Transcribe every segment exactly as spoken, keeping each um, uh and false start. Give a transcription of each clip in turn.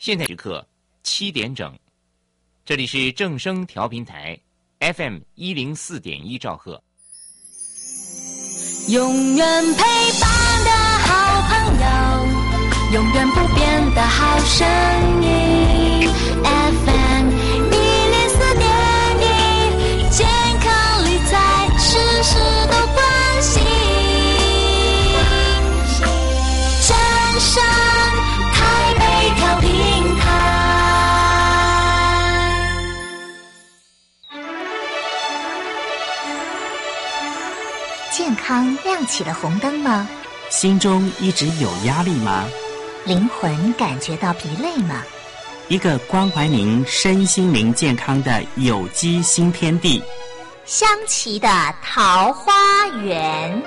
现在时刻七点整，这里是正声调频台 F M 一零四点一兆赫。 永远陪伴的好朋友，永远不变的好声音 F M 一零四点一，健康理财事事都关心，正声台北调频台。 健康亮起了红灯吗？ 心中一直有压力吗？ 灵魂感觉到疲累吗？ 一个关怀您身心灵健康的有机新天地， 香琪的桃花源。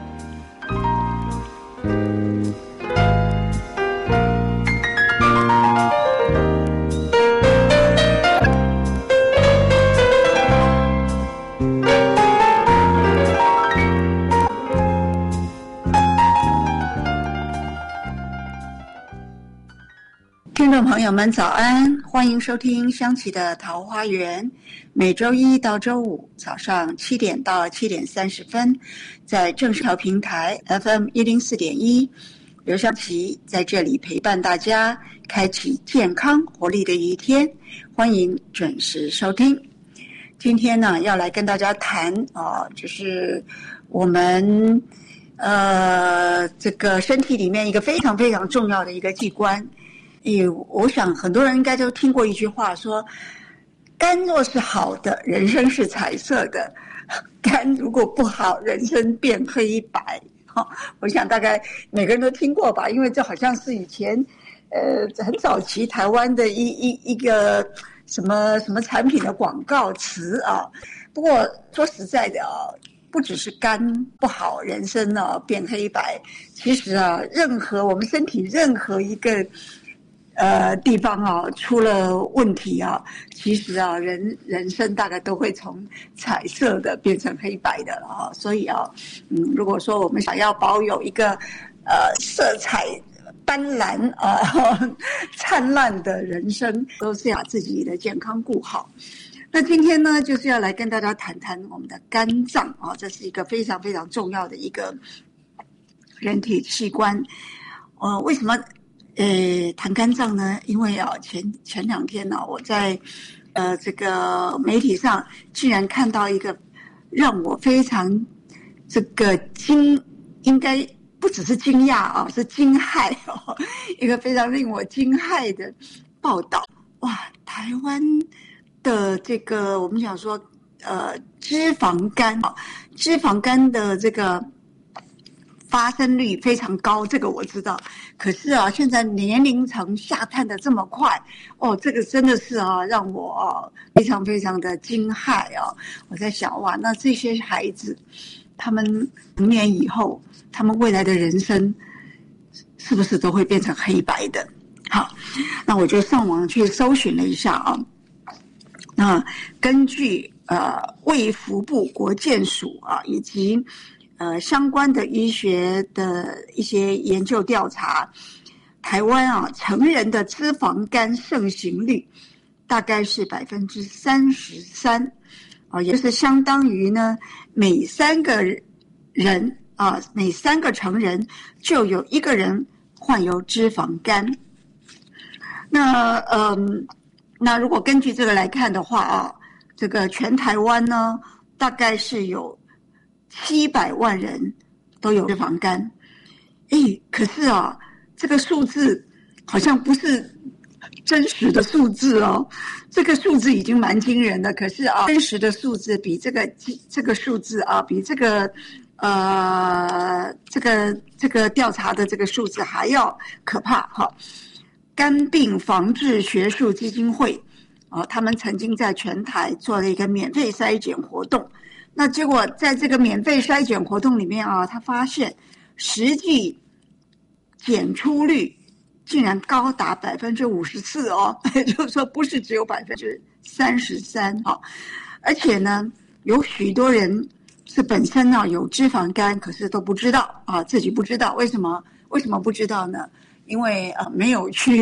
听众朋友们早安，欢迎收听香琪的桃花源，每周一到周五早上七点到七点三十分，在正式调平台 F M 一零四点一，刘香琪在这里陪伴大家，开启健康活力的一天，欢迎准时收听。今天呢，要来跟大家谈啊、呃，就是我们呃这个身体里面一个非常非常重要的一个器官。诶，我想很多人应该都听过一句话说，肝若是好的，人生是彩色的；肝如果不好，人生变黑白。哦，我想大概每个人都听过吧，因为这好像是以前呃很早期台湾的一一一个什么什么产品的广告词啊。不过说实在的啊，不只是肝不好，人生呢变黑白，其实啊，任何我们身体任何一个呃，地方啊出了问题啊，其实啊，人人生大概都会从彩色的变成黑白的了啊。所以啊，嗯，如果说我们想要保有一个呃色彩斑斓啊灿烂的人生，都是要把自己的健康顾好。那今天呢，就是要来跟大家谈谈我们的肝脏啊，这是一个非常非常重要的一个人体器官。呃，为什么？呃，谈肝脏呢，因为啊，前前两天呢、啊，我在呃这个媒体上竟然看到一个让我非常这个惊，应该不只是惊讶啊，是惊骇哦，一个非常令我惊骇的报道。哇，台湾的这个我们讲说呃脂肪肝啊，脂肪肝的这个发生率非常高，这个我知道。可是啊，现在年龄层下探的这么快，哦，这个真的是啊，让我啊非常非常的惊骇啊！我在想，哇，那这些孩子，他们成年以后，他们未来的人生是不是都会变成黑白的？好，那我就上网去搜寻了一下啊。那根据呃卫福部国健署啊以及呃，相关的医学的一些研究调查，台湾啊成人的脂肪肝盛行率大概是百分之三十三，啊，也就是相当于呢每三个人啊每三个成人就有一个人患有脂肪肝。那嗯，那如果根据这个来看的话啊，这个全台湾呢大概是有七百万人都有脂肪肝，诶，可是啊，这个数字好像不是真实的数字哦。这个数字已经蛮惊人的，可是啊，真实的数字比这个这个数字啊，比这个呃这个这个调查的这个数字还要可怕哈。肝病防治学术基金会啊，他们曾经在全台做了一个免费筛检活动。那结果在这个免费筛检活动里面啊，他发现实际检出率竟然高达百分之五十四哦，也就是说不是只有百分之三十三啊，而且呢，有许多人是本身呢有脂肪肝，可是都不知道啊，自己不知道为什么？为什么不知道呢？因为呃没有去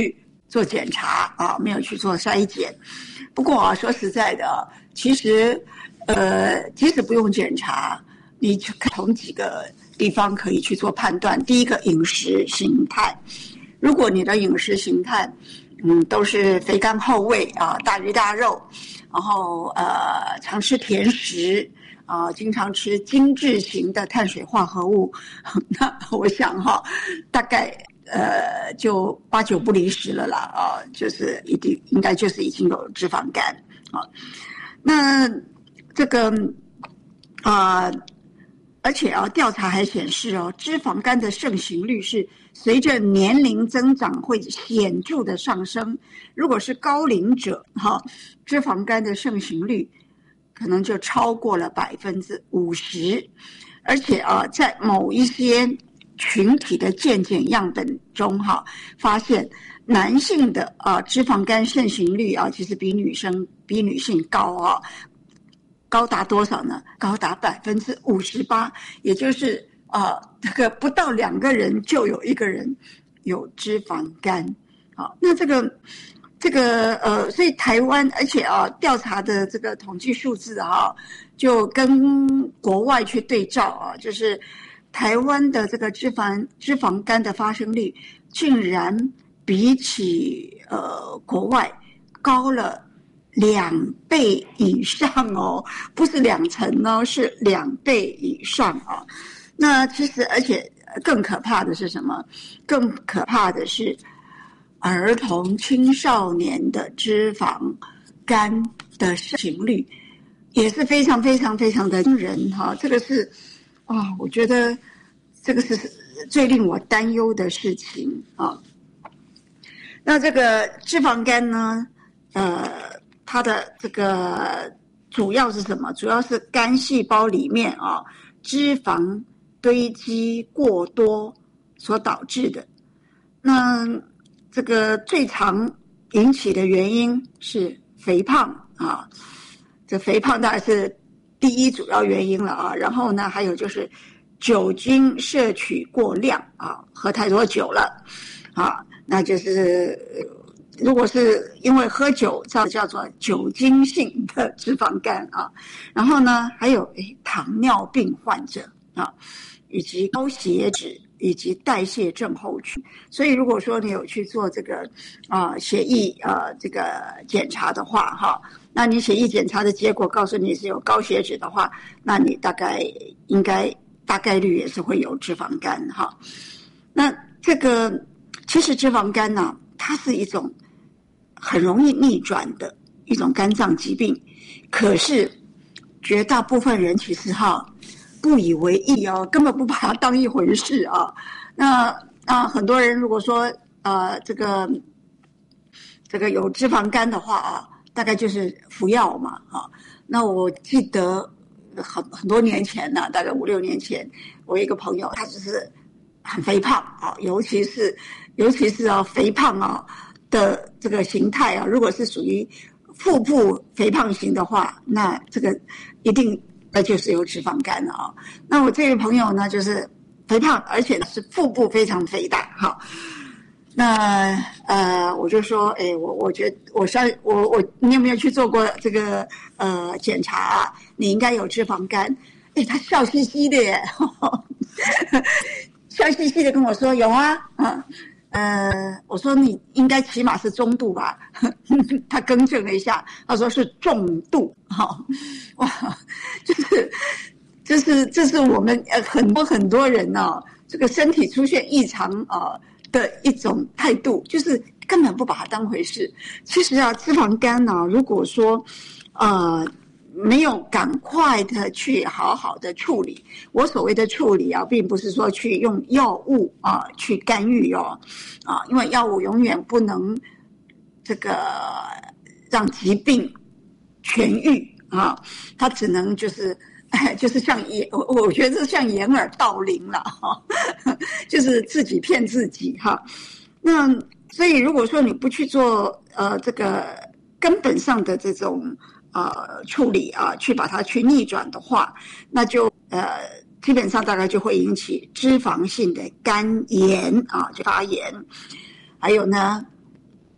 做检查啊，没有去做筛检。不过啊，说实在的啊，其实呃，即使不用检查，你就从几个地方可以去做判断。第一个，饮食形态，如果你的饮食形态嗯都是肥甘厚味啊，大鱼大肉，然后呃常吃甜食啊，经常吃精致型的碳水化合物，那我想哈，大概呃就八九不离十了啦啊，就是一定应该就是已经有脂肪肝啊。那这个啊、呃，而且啊，调查还显示哦，脂肪肝的盛行率是随着年龄增长会显著的上升。如果是高龄者哈，脂肪肝的盛行率可能就超过了百分之五十，而且啊，在某一些群体的健检样本中哈，发现男性的啊脂肪肝盛行率啊，其实比女生比女性高啊，高达多少呢？高达百分之五十八，也就是啊，这个不到两个人就有一个人有脂肪肝。好，那这个。这个呃，所以台湾，而且啊，调查的这个统计数字啊，就跟国外去对照啊，就是台湾的这个脂肪脂肪肝的发生率，竟然比起呃国外高了两倍以上哦，不是两成哦，是两倍以上啊。那其实，而且更可怕的是什么？更可怕的是。儿童青少年的脂肪肝的盛行率也是非常非常非常的惊人哈，这个是啊，我觉得这个是最令我担忧的事情啊。那这个脂肪肝呢，呃，它的这个主要是什么？主要是肝细胞里面啊脂肪堆积过多所导致的。那这个最常引起的原因是肥胖啊，这肥胖当然是第一主要原因了啊。然后呢，还有就是酒精摄取过量啊，喝太多酒了啊，那就是如果是因为喝酒，这叫做酒精性的脂肪肝啊。然后呢，还有诶糖尿病患者啊，以及高血脂。以及代谢症候群，所以如果说你有去做这个啊、呃、血液啊、呃、这个检查的话哈，那你血液检查的结果告诉你是有高血脂的话，那你大概应该大概率也是会有脂肪肝哈。那这个其实脂肪肝呢、啊，它是一种很容易逆转的一种肝脏疾病，可是绝大部分人其实哈。不以为意哦，根本不把它当一回事啊。那啊，很多人如果说呃这个这个有脂肪肝的话啊，大概就是服药嘛啊。那我记得很很多年前呢、啊，大概五六年前，我一个朋友他就是很肥胖啊，尤其是尤其是啊肥胖啊的这个形态啊，如果是属于腹部肥胖型的话，那这个一定。那就是有脂肪肝了啊。那我这位朋友呢，就是肥胖，而且是腹部非常肥大。好，那呃，我就说，哎，我我觉得我上我我，你有没有去做过这个呃检查啊？你应该有脂肪肝。哎，他笑嘻嘻的耶，呵呵笑嘻嘻的跟我说有啊，啊。呃，我说你应该起码是中度吧，他更正了一下，他说是重度，哈、哦，哇，就是就是这是我们呃很多很多人呢、哦，这个身体出现异常啊、呃、的一种态度，就是根本不把它当回事。其实啊，脂肪肝呢、啊，如果说呃。没有赶快的去好好的处理，我所谓的处理啊，并不是说去用药物啊去干预哦，啊，因为药物永远不能这个让疾病痊愈啊，它只能就是就是像掩，我我觉得是像掩耳盗铃了哈，就是自己骗自己哈。那所以如果说你不去做呃这个根本上的这种。呃，处理啊，去把它去逆转的话，那就呃，基本上大概就会引起脂肪性的肝炎啊，就发炎。还有呢，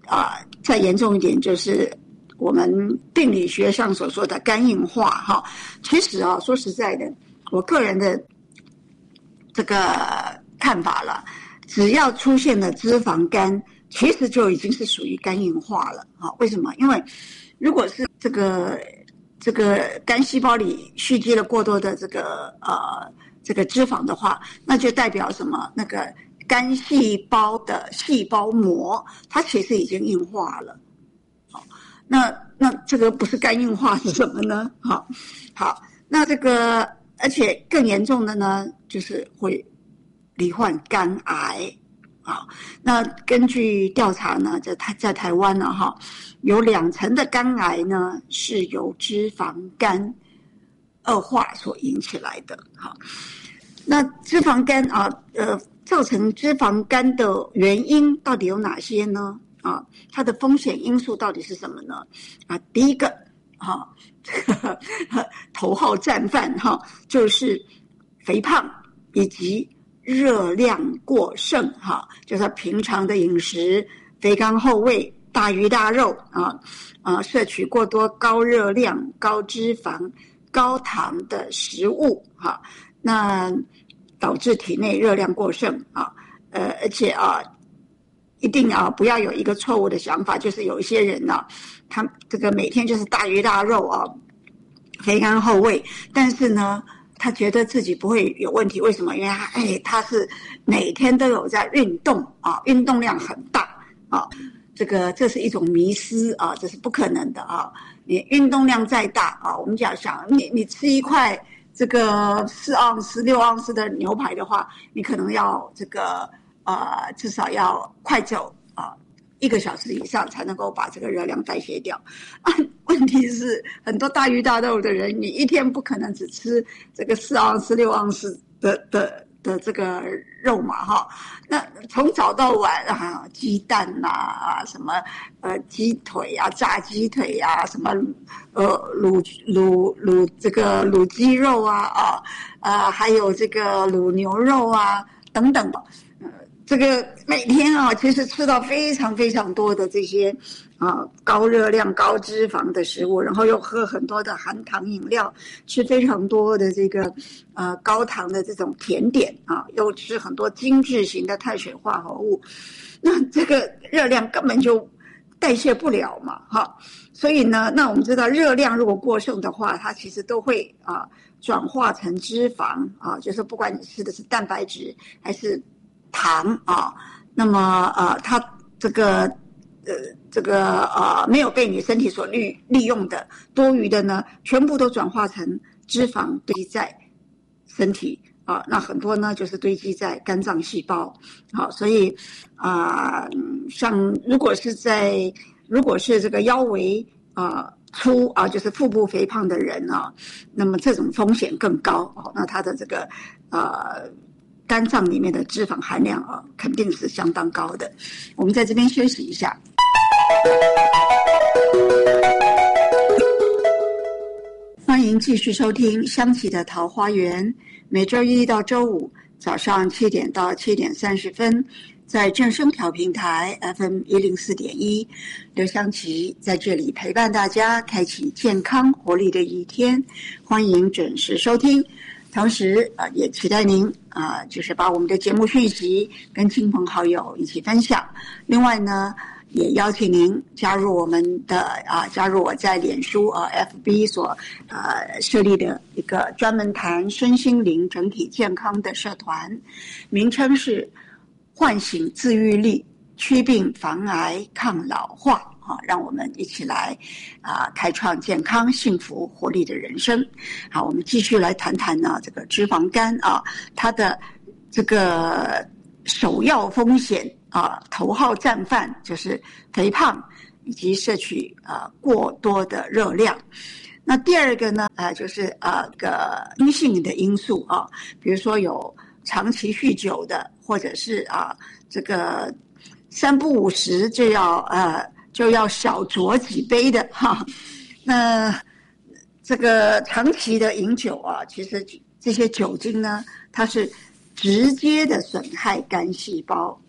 啊、呃、再严重一点就是我们病理学上所说的肝硬化哈。其实啊，说实在的，我个人的这个看法了，只要出现了脂肪肝，其实就已经是属于肝硬化了啊。为什么？因为如果是这个这个肝细胞里蓄积了过多的这个呃这个脂肪的话，那就代表什么？那个肝细胞的细胞膜，它其实已经硬化了。好，那那这个不是肝硬化是什么呢？好，好，那这个而且更严重的呢，就是会罹患肝癌。啊，那根据调查呢，在台在台湾呢，哈，有两成的肝癌呢是由脂肪肝恶化所引起来的。哈，那脂肪肝啊，呃，造成脂肪肝的原因到底有哪些呢？啊，它的风险因素到底是什么呢？啊，第一个，哈，这个头号战犯哈，就是肥胖以及热量过剩哈，就是平常的饮食肥甘厚味、大鱼大肉啊啊，摄取过多高热量、高脂肪、高糖的食物哈，那导致体内热量过剩啊，呃，而且啊，一定啊不要有一个错误的想法，就是有一些人呢、啊，他这个每天就是大鱼大肉啊，肥甘厚味，但是呢，他觉得自己不会有问题，为什么？因为他哎，他是每天都有在运动啊，运动量很大啊，这个这是一种迷思啊，这是不可能的啊。你运动量再大啊，我们讲想你你吃一块这个四盎司、六盎司的牛排的话，你可能要这个呃至少要快走啊一个小时以上才能够把这个热量代谢掉。啊，问题是很多大鱼大肉的人，你一天不可能只吃这个四盎司、六盎司的的的这个肉嘛，哈。那从早到晚啊，鸡蛋呐啊，什么呃鸡腿啊，炸鸡腿啊，什么呃卤卤卤这个卤鸡肉啊啊啊，还有这个卤牛肉啊等等吧。这个每天啊，其实吃到非常非常多的这些啊高热量、高脂肪的食物，然后又喝很多的含糖饮料，吃非常多的这个呃高糖的这种甜点啊，又吃很多精致型的碳水化合物，那这个热量根本就代谢不了嘛，哈。所以呢，那我们知道热量如果过剩的话，它其实都会啊转化成脂肪啊，就是不管你吃的是蛋白质还是糖啊，那么呃，它这个呃这个呃没有被你身体所利利用的多余的呢，全部都转化成脂肪堆积在身体啊，那很多呢就是堆积在肝脏细胞。好，所以啊、呃，像如果是在如果是这个腰围啊粗啊，就是腹部肥胖的人啊，那么这种风险更高哦，那他的这个呃。肝脏里面的脂肪含量啊，肯定是相当高的。我们在这边休息一下。欢迎继续收听香琪的桃花源，每周一到周五早上七点到七点三十分，在正声调频台 F M 一零四点一，刘香琪在这里陪伴大家，开启健康活力的一天。欢迎准时收听。同时啊、呃，也期待您啊、呃，就是把我们的节目讯息跟亲朋好友一起分享。另外呢，也邀请您加入我们的啊、呃，加入我在脸书啊、呃、F B 所呃设立的一个专门谈身心灵整体健康的社团，名称是唤醒自愈力，祛病防癌抗老化。好，让我们一起来啊、呃，开创健康、幸福、活力的人生。好，我们继续来谈谈呢，这个脂肪肝啊，它的这个首要风险啊，头号战犯就是肥胖以及摄取啊、呃、过多的热量。那第二个呢，啊、呃，就是啊个阴性的因素啊，比如说有长期酗酒的，或者是啊这个三不五时就要呃。就要小酌几杯的哈，那这个长期的饮酒啊，其实这些酒精呢，它是直接的损害肝细胞，嗯，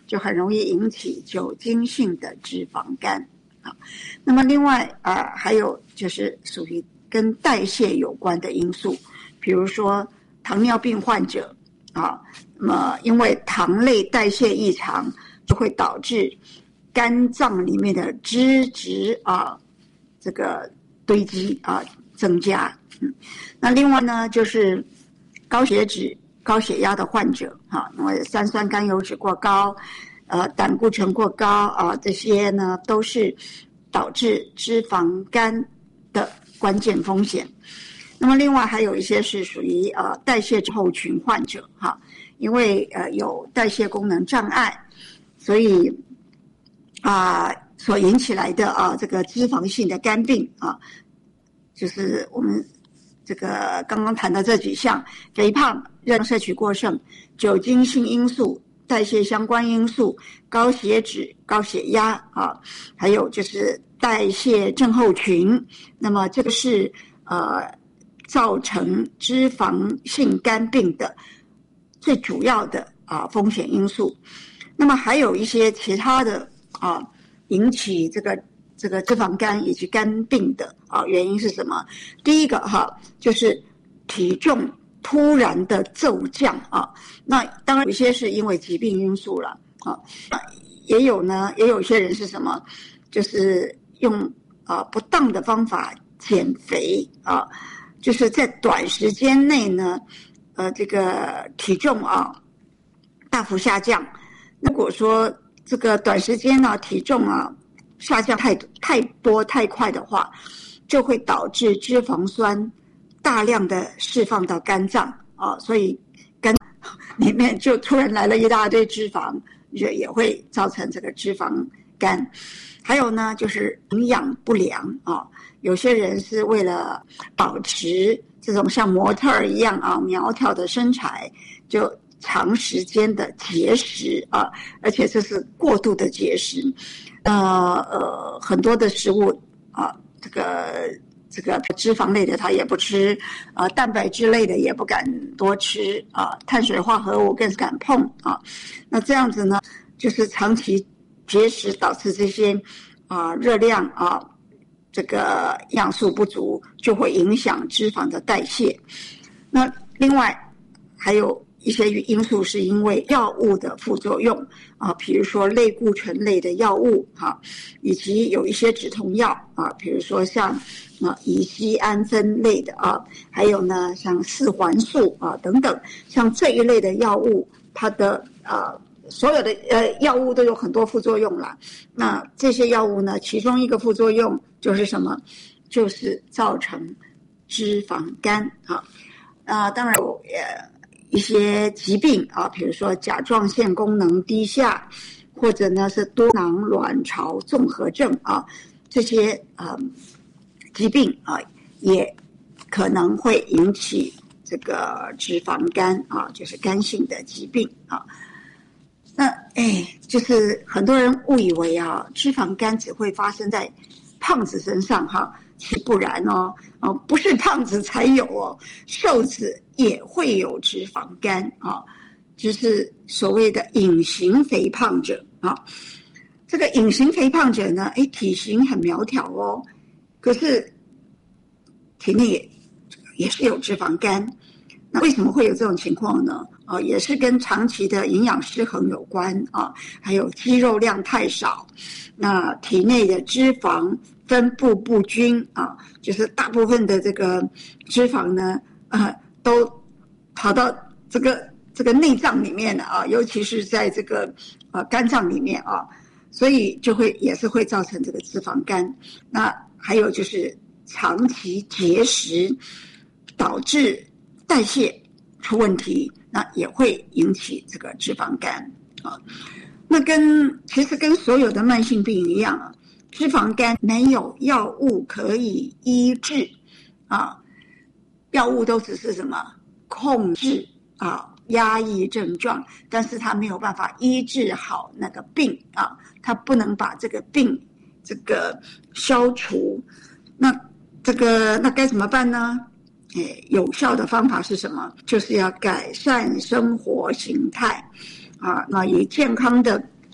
就很容易引起酒精性的脂肪肝啊。那么另外啊，还有就是属于跟代谢有关的因素，比如说糖尿病患者啊，那么因为糖类代谢异常，就会导致肝脏里面的脂质啊这个堆积啊增加。嗯，那另外呢，就是高血脂、高血压的患者啊，因为三酸甘油脂过高，呃，胆固醇过高啊，这些呢都是导致脂肪肝的关键风险。那么另外还有一些是属于呃代谢症候群患者哈，因为呃有代谢功能障碍，所以啊、呃、所引起来的啊这个脂肪性的肝病啊，就是我们这个刚刚谈的这几项：肥胖、热量摄取过剩、酒精性因素、代谢相关因素、高血脂、高血压啊，还有就是代谢症候群。那么这个是呃造成脂肪性肝病的最主要的啊风险因素。那么还有一些其他的啊引起这个这个脂肪肝以及肝病的啊原因是什么？第一个哈就是体重突然的骤降啊，那当然有些是因为疾病因素了啊，也有呢，也有些人是什么，就是用啊不当的方法减肥啊，就是在短时间内呢，呃，这个体重啊大幅下降。如果说这个短时间呢、啊、体重啊下降太太多太快的话，就会导致脂肪酸大量的释放到肝脏啊，所以肝里面就突然来了一大堆脂肪，也也会造成这个脂肪肝。还有呢，就是营养不良啊，有些人是为了保持这种像模特儿一样啊苗条的身材，就长时间的节食啊，而且这是过度的节食，呃呃，很多的食物啊，这个这个脂肪类的他也不吃，啊，蛋白质类的也不敢多吃啊，碳水化合物更是敢碰啊。那这样子呢，就是长期节食导致这些啊热量啊这个营养素不足，就会影响脂肪的代谢。那另外还有一些因素是因为药物的副作用啊，比如说类固醇类的药物啊，以及有一些止痛药啊，比如说像啊乙酰氨酚类的啊，还有呢像四环素啊等等，像这一类的药物，它的啊所有的呃药物都有很多副作用啦。那这些药物呢，其中一个副作用就是什么？就是造成脂肪肝啊。啊，当然有呃。一些疾病啊，比如说甲状腺功能低下，或者呢是多囊卵巢综合症啊，这些啊、嗯、疾病啊，也可能会引起这个脂肪肝啊，就是肝性的疾病啊。那哎，就是很多人误以为啊，脂肪肝只会发生在胖子身上哈、啊，其实不然哦，哦，不是胖子才有哦，瘦子也会有脂肪肝啊，就是所谓的隐形肥胖者啊。这个隐形肥胖者呢，哎，体型很苗条哦，可是体内也也是有脂肪肝。那为什么会有这种情况呢？啊，也是跟长期的营养失衡有关啊，还有肌肉量太少，那体内的脂肪分布不均啊，就是大部分的这个脂肪呢，啊，都跑到这个这个内脏里面了啊，尤其是在这个呃肝脏里面啊，所以就会也是会造成这个脂肪肝。那还有就是长期节食导致代谢出问题，那也会引起这个脂肪肝啊。那跟其实跟所有的慢性病一样啊，脂肪肝没有药物可以医治啊，药物都只是什么控制啊、压抑症状，但是它没有办法医治好那个病啊，它不能把这个病这个消除。那这个那该怎么办呢？诶，有效的方法是什么？就是要改善生活形态啊，那以健康的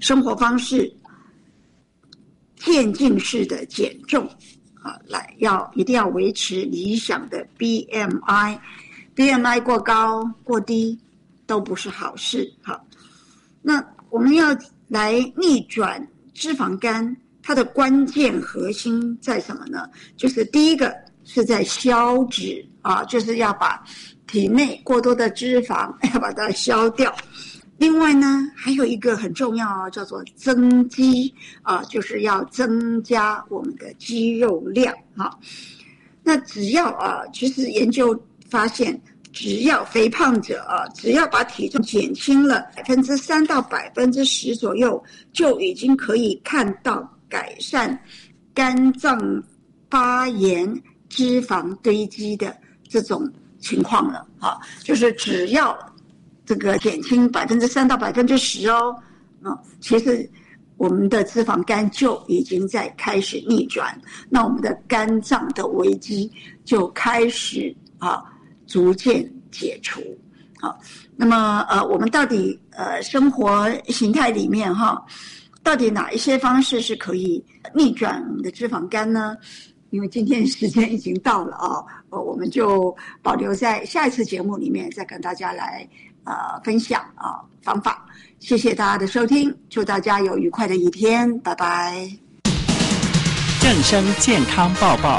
生活方式渐进式的减重啊，来要一定要维持理想的 B M I，B M I 过高过低都不是好事。好，那我们要来逆转脂肪肝，它的关键核心在什么呢？就是第一个是在消脂啊，就是要把体内过多的脂肪要把它消掉。另外呢，还有一个很重要啊，叫做增肌啊，就是要增加我们的肌肉量啊。那只要啊，其实研究发现，只要肥胖者啊，只要把体重减轻了百分之三到百分之十左右，就已经可以看到改善肝脏发炎、脂肪堆积的这种情况了啊。就是只要这个减轻百分之三到百分之十哦，啊，其实我们的脂肪肝就已经在开始逆转，那我们的肝脏的危机就开始啊。逐渐解除，好，那么呃，我们到底呃生活形态里面哈，到底哪一些方式是可以逆转我们的脂肪肝呢？因为今天时间已经到了啊，呃，我们就保留在下一次节目里面再跟大家来呃分享啊方法。谢谢大家的收听，祝大家有愉快的一天，拜拜。 正声健康报报。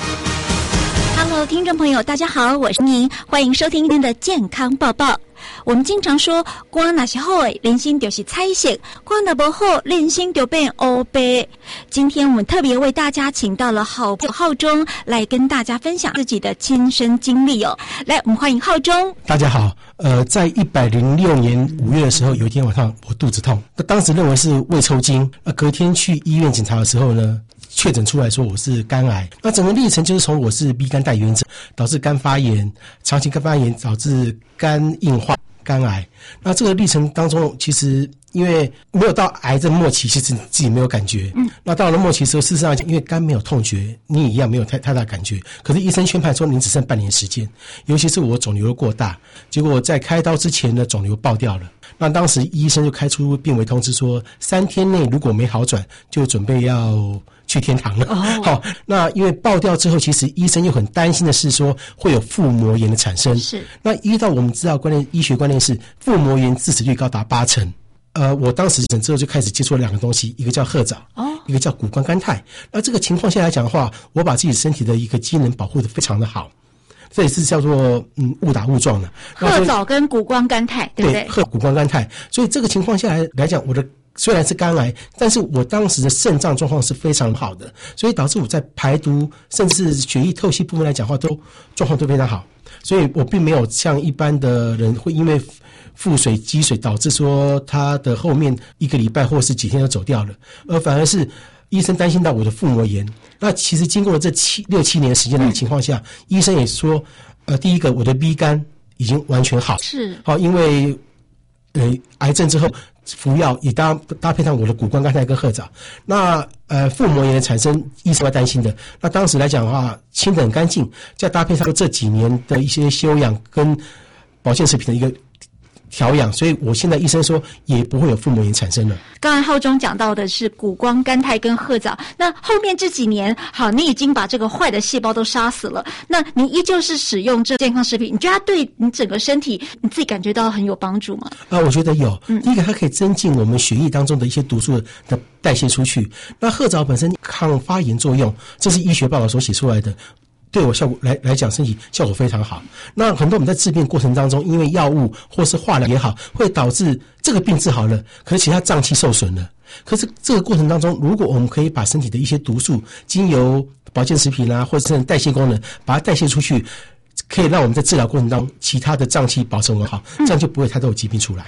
Hello， 听众朋友，大家好，我是您，欢迎收听今天的健康报报。我们经常说，肝若是好的，人生就是彩色；肝若不好，人生就变黑白。今天我们特别为大家请到了好朋友浩中来跟大家分享自己的亲身经历哦。来，我们欢迎浩中。 大家好，呃，在一百零六年五月的时候，有一天晚上我肚子痛，那当时认为是胃抽筋，那隔天去医院检查的时候呢，确诊出来说我是肝癌。那整个历程就是从我是 B 肝带原者，导致肝发炎，长期肝发炎导致肝硬化、肝癌。那这个历程当中，其实因为没有到癌症末期，其实自己没有感觉。嗯。那到了末期的时候，事实上因为肝没有痛觉，你也一样没有太太大感觉。可是医生宣判说你只剩半年时间，尤其是我肿瘤过大，结果在开刀之前呢，肿瘤爆掉了。那当时医生就开出病危通知说，三天内如果没好转，就准备要去天堂了。哦，好，那因为爆掉之后，其实医生又很担心的是说会有腹膜炎的产生。是，那依照我们知道观念，医学观念是腹膜炎致死率高达八成。呃，我当时诊之后就开始接触了两个东西，一个叫褐藻，哦，一个叫谷胱甘肽。那这个情况下来讲的话，我把自己身体的一个机能保护得非常的好。这也是叫做嗯误打误撞的。 褐藻跟谷胱甘肽，对不对？ 对，褐谷胱甘肽。所以这个情况下来来讲，我的虽然是肝癌，但是我当时的肾脏状况是非常好的，所以导致我在排毒甚至血液透析部分来讲的话，都状况都非常好。所以我并没有像一般的人会因为腹水积水导致说他的后面一个礼拜或是几天就走掉了，而反而是医生担心到我的腹膜炎。那其实经过了这七六七年时间的情况下，嗯、医生也说，呃，第一个我的 B 肝已经完全好，是好，因为呃癌症之后服药也搭搭配上我的谷胱甘肽跟褐藻。那呃腹膜炎的产生，医生要担心的。那当时来讲的话，清得很干净，再搭配上这几年的一些休养跟保健食品的一个调养，所以我现在医生说也不会有腹膜炎产生了。 刚才浩中讲到的是谷胱甘肽跟褐藻，那后面这几年，好，你已经把这个坏的细胞都杀死了，那你依旧是使用这健康食品，你觉得它对你整个身体你自己感觉到很有帮助吗？ 啊，我觉得有。嗯，第一个它可以增进我们血液当中的一些毒素的代谢出去。那褐藻本身抗发炎作用，这是医学报告所写出来的。对我效果来来讲，身体效果非常好。那很多我们在治病过程当中，因为药物或是化疗也好，会导致这个病治好了，可是其他脏器受损了。可是这个过程当中，如果我们可以把身体的一些毒素，经由保健食品啊，或者是代谢功能，把它代谢出去，可以让我们在治疗过程当中，其他的脏器保持很好，这样就不会太多有疾病出来。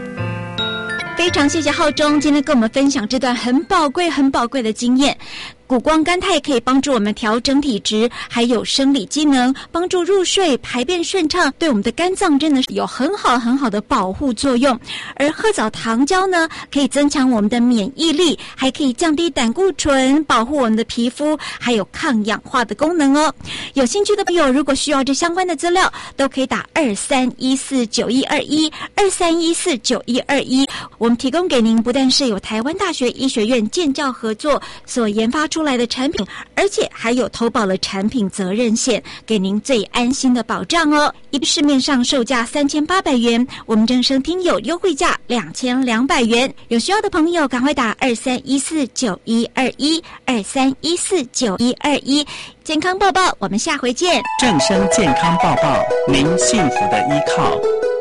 非常谢谢浩中今天跟我们分享这段很宝贵、很宝贵的经验。 谷胱甘肽可以帮助我们调整体质，还有生理机能，帮助入睡、排便顺畅，对我们的肝脏真的是有很好很好的保护作用。而褐藻糖胶呢，可以增强我们的免疫力，还可以降低胆固醇，保护我们的皮肤，还有抗氧化的功能哦。有兴趣的朋友，如果需要这相关的资料，都可以打二三一四九一二一二三一四九一二一。我们提供给您不但是有台湾大学医学院建教合作所研发出来的产品，而且还有投保了产品责任险，给您最安心的保障哦。一市面上售价三千八百元，我们正声听友优惠价两千两百元。有需要的朋友赶快打二三一四九一二一二三一四九一二一。健康报报，我们下回见。 正声健康报报，您幸福的依靠。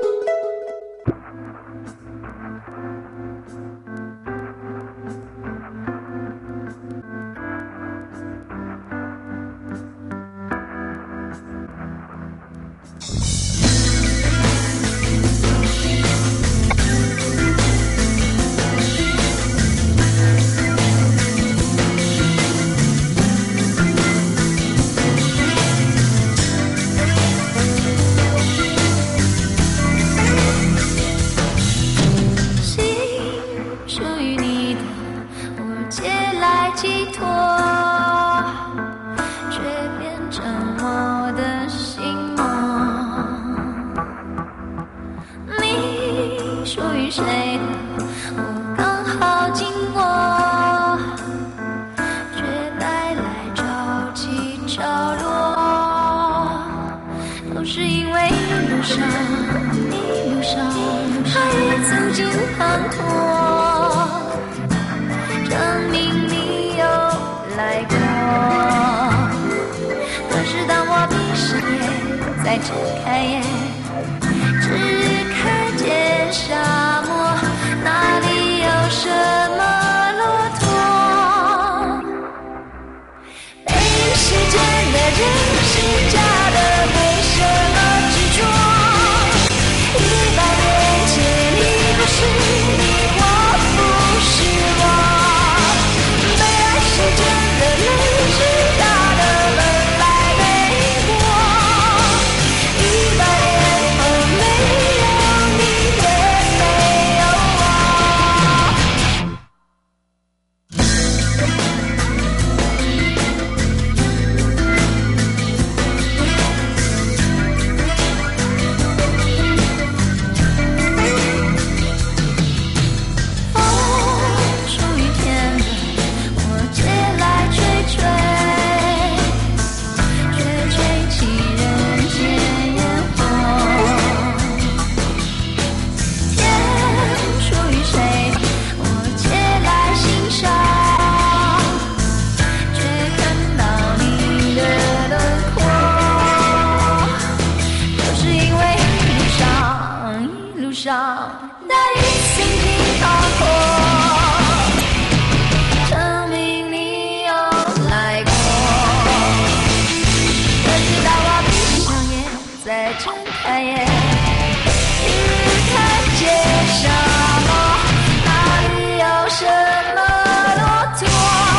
再睁开眼，只看见沙漠，哪里有什么骆驼？背是真的，人是假的，为什么执着？一百年前你不是你，我不是我。被爱是真的，泪是假的，本来没过。一百年后没有你，也没有我。风属于天的，我借来吹吹，却吹起人间烟火。天属于谁的，我借来欣赏，却看到你的轮廓。就是因为一路上一路上大雨心情磅礴，证明你有来过。可是当我闭上眼，再睁开眼，只看见沙漠，哪里有什么骆驼？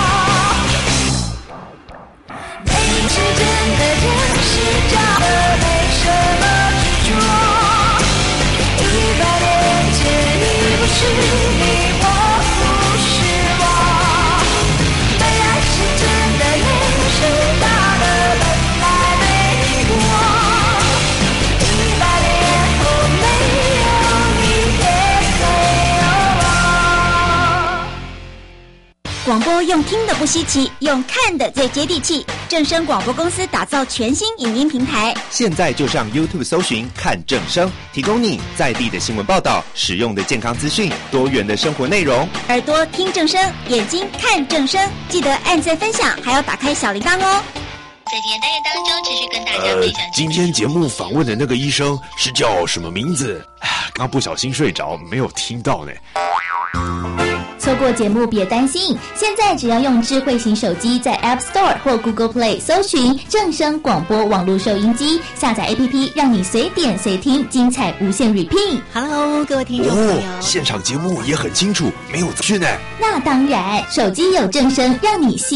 背是真的，人是假的，为什么执着？一百年前你不是你，我不是我。被爱是真的，泪是假的，本来没过。一百年后没有你，也没有我。 广播用听的不稀奇，用看的最接地气。正声广播公司打造全新影音平台， 现在就上 YouTube 搜寻看正声，提供你在地的新闻报道、实用的健康资讯、多元的生活内容。 耳朵听正声，眼睛看正声，记得按赞分享，还要打开小铃铛哦。 在今天单元当中，持续跟大家分享。 呃，今天节目访问的那个医生是叫什么名字？刚不小心睡着，没有听到呢。 错过节目别担心，现在只要用智慧型手机在 App Store 或 Google Play 搜寻正声广播网络收音机，下载 A P P 让你随点随听，精彩无限 repeat。 Hello， 各位听众朋友， 哦，现场节目也很清楚，没有资讯呢。 那当然，手机有正声，让你细